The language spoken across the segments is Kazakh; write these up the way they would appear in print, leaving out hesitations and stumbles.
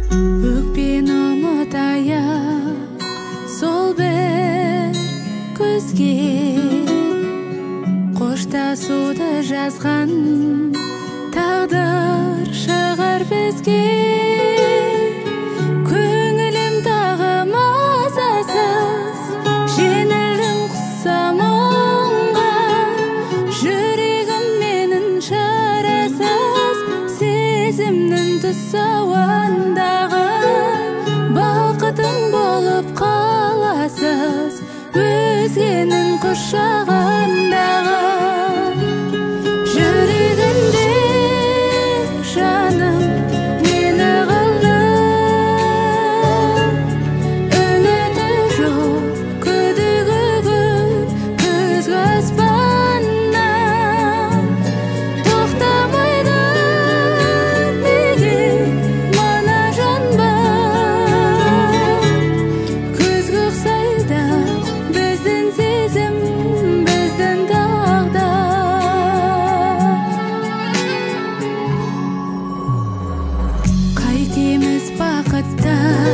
өкпені ұмытайық сол бір көзге, қоштасуды жазған тағдыр шығар бізге. Көңілім тағы мазасыз, жеңілдім құсам мұңға, жүрегім менің шарасыз, сезімнің тұсауындағы бақытың болып қаласыз, өзгенің құшағындағы. Жүрегімде жаным мені қалды, үміті жоқ күдігі көп күзгі аспаннан. Тоқтамайды неге мына жанбай, күзгі ұқсайды біздің сезім, біздің тағдыр. Қайтеміз бақытты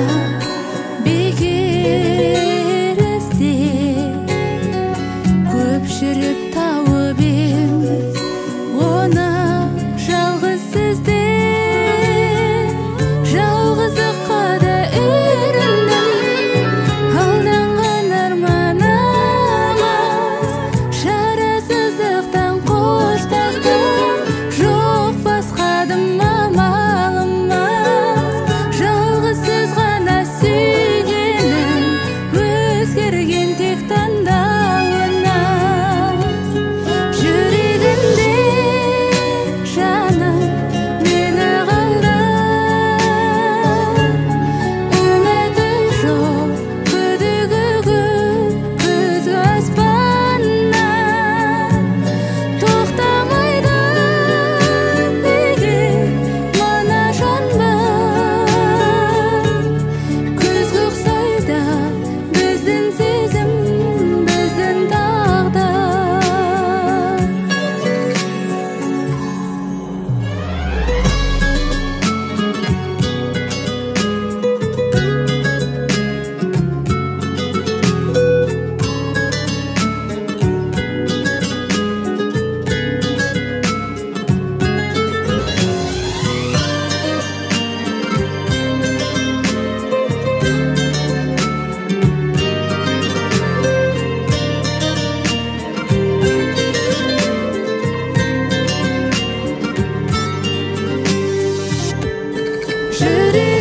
бекер іздеп, көп жүріп тауып ем оны жалғыз сізде. Жалғыздыққа да үйрендім, алданған арманымыз, шарасыздықтан қоштастық, жоқ басқадым амалымыз. Жалғыз сіз ғана сүйгенім, өзгерген тек таңдауыңыз. Жүрегімде жаным мені қалды, үміті жоқ күдігі көп күзгі аспаннан. Тоқтамайды неге мына жанбай, күзгі ұқсайды біздің сезім, біздің тағдыр. Жүрегімде